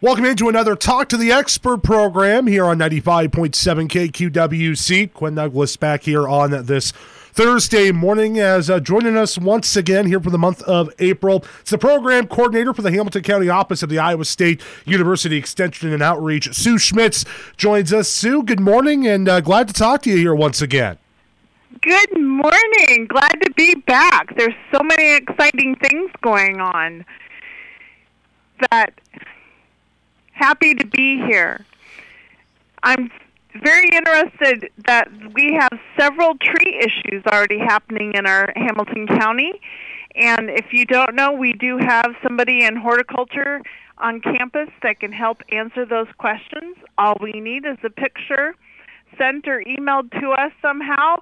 Welcome into another Talk to the Expert program here on 95.7 KQWC. Quinn Douglas back here on this Thursday morning as joining us once again here for the month of April. It's the program coordinator for the Hamilton County office of the Iowa State University Extension and Outreach. Sue Schmitz joins us. Sue, good morning and glad to talk to you here once again. Good morning. Glad to be back. There's so many exciting things going on that happy to be here. I'm very interested that we have several tree issues already happening in our Hamilton County. And if you don't know, we do have somebody in horticulture on campus that can help answer those questions. All we need is a picture sent or emailed to us somehow.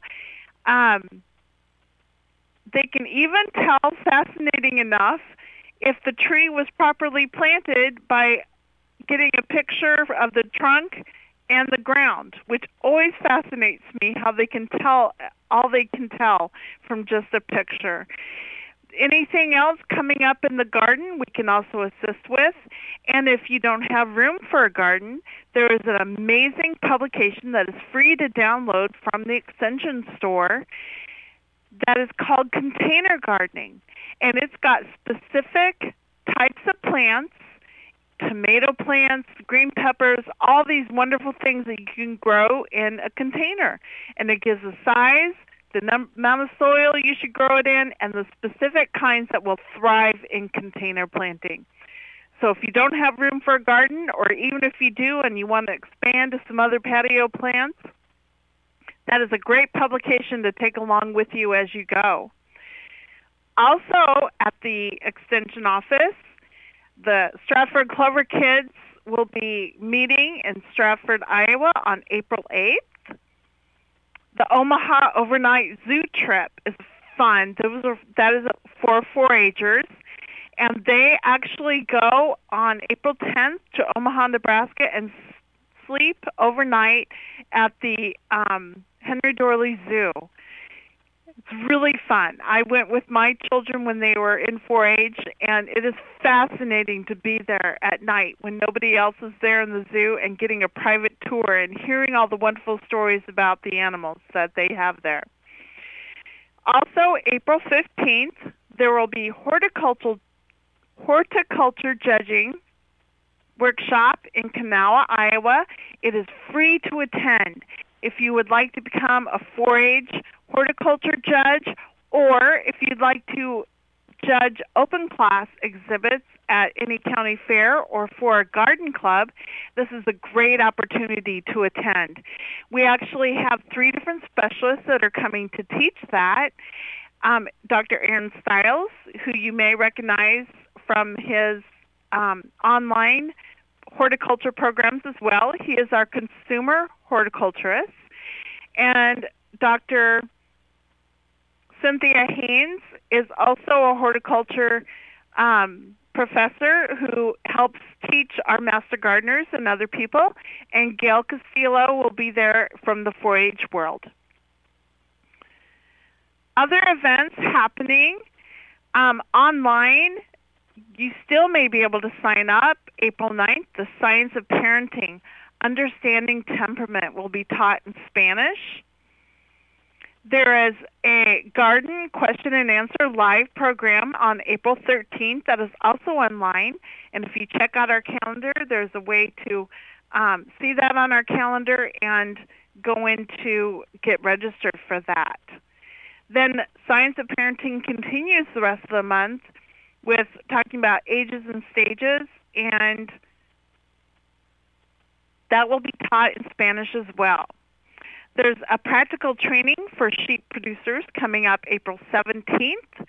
They can even tell, fascinating enough, if the tree was properly planted by getting a picture of the trunk and the ground, which always fascinates me how they can tell all they can tell from just a picture. Anything else coming up in the garden, we can also assist with. And if you don't have room for a garden, there is an amazing publication that is free to download from the Extension store that is called Container Gardening. And it's got specific types of plants, tomato plants, green peppers, all these wonderful things that you can grow in a container. And it gives a size, the amount of soil you should grow it in, and the specific kinds that will thrive in container planting. So if you don't have room for a garden, or even if you do and you want to expand to some other patio plants, that is a great publication to take along with you as you go. Also at the Extension office, the Stratford Clover Kids will be meeting in Stratford, Iowa on April 8th. The Omaha Overnight Zoo Trip is fun. That is for 4-H'ers. And they actually go on April 10th to Omaha, Nebraska and sleep overnight at the Henry Dorley Zoo. It's really fun. I went with my children when they were in 4-H, and it is fascinating to be there at night when nobody else is there in the zoo and getting a private tour and hearing all the wonderful stories about the animals that they have there. Also, April 15th, there will be horticulture judging workshop in Kanawha, Iowa. It is free to attend. If you would like to become a 4-H horticulture judge, or if you'd like to judge open class exhibits at any county fair or for a garden club, this is a great opportunity to attend. We actually have 3 different specialists that are coming to teach that. Dr. Aaron Stiles, who you may recognize from his online horticulture programs as well. He is our consumer horticulturist. And Dr. Cynthia Haynes is also a horticulture professor who helps teach our master gardeners and other people. And Gail Castillo will be there from the 4-H world. Other events happening online, you still may be able to sign up. April 9th, the Science of Parenting, Understanding Temperament will be taught in Spanish. There is a garden question and answer live program on April 13th that is also online. And if you check out our calendar, there's a way to see that on our calendar and go in to get registered for that. Then Science of Parenting continues the rest of the month with talking about ages and stages, and that will be taught in Spanish as well. There's a practical training for sheep producers coming up April 17th.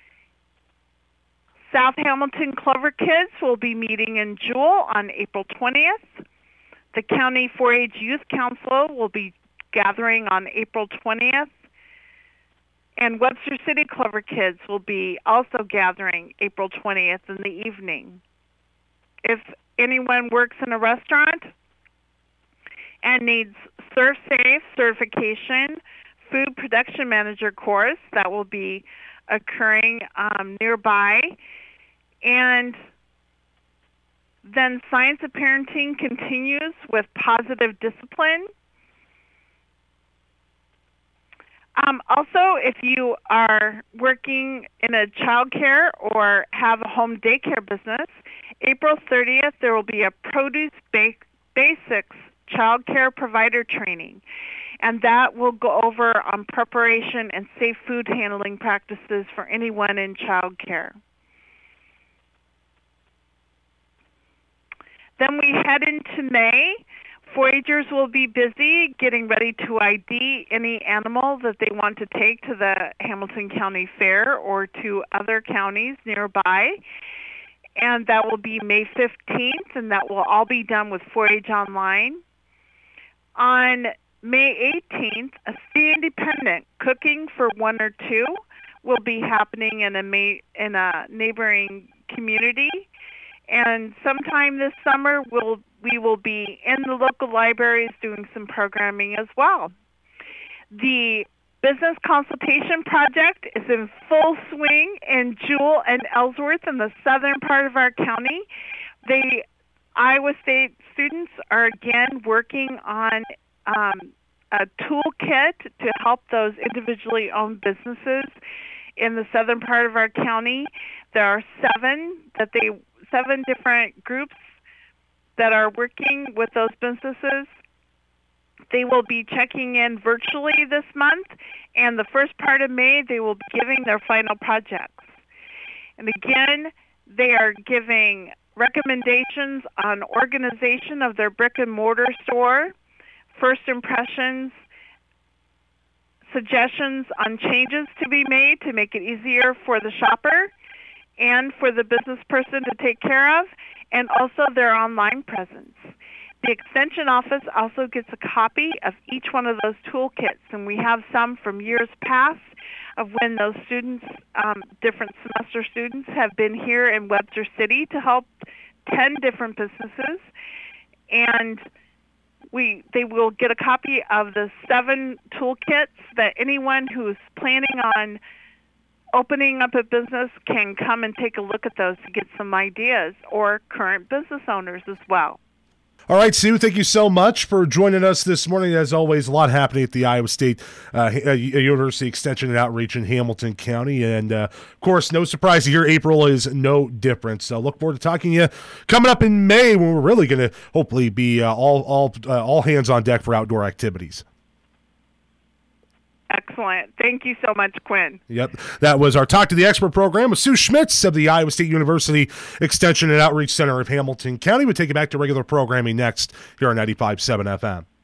South Hamilton Clover Kids will be meeting in Jewel on April 20th. The County 4-H Youth Council will be gathering on April 20th. And Webster City Clover Kids will be also gathering April 20th in the evening. If anyone works in a restaurant and needs ServSafe certification, food production manager course, that will be occurring nearby. And Then Science of Parenting continues with Positive Discipline. Also, if you are working in a child care or have a home daycare business, April 30th, there will be a Produce Basics Child Care Provider Training. And that will go over on preparation and safe food handling practices for anyone in child care. Then we head into May. 4-H'ers will be busy getting ready to ID any animal that they want to take to the Hamilton County Fair or to other counties nearby. And that will be May 15th, and that will all be done with 4-H Online. On May 18th, a Stay Independent Cooking for 1 or 2 will be happening in a neighboring community. And sometime this summer, we will be in the local libraries doing some programming as well. The Business Consultation Project is in full swing in Jewell and Ellsworth in the southern part of our county. The Iowa State students are again working on a toolkit to help those individually owned businesses in the southern part of our county. There are seven different groups that are working with those businesses. They will be checking in virtually this month, and the first part of May, they will be giving their final projects. And again, they are giving recommendations on organization of their brick and mortar store, first impressions, suggestions on changes to be made to make it easier for the shopper and for the business person to take care of, and also their online presence. The Extension Office also gets a copy of each one of those toolkits, and we have some from years past of when those students, different semester students, have been here in Webster City to help 10 different businesses, and they will get a copy of the 7 toolkits that anyone who's planning on opening up a business can come and take a look at those to get some ideas, or current business owners as well. All right, Sue, thank you so much for joining us this morning. As always, a lot happening at the Iowa State University Extension and Outreach in Hamilton County. And, of course, no surprise here, April is no different. So look forward to talking to you coming up in May when we're really going to hopefully be all hands on deck for outdoor activities. Excellent. Thank you so much, Quinn. Yep. That was our Talk to the Expert program with Sue Schmitz of the Iowa State University Extension and Outreach Center of Hamilton County. We'll take you back to regular programming next here on 95.7 FM.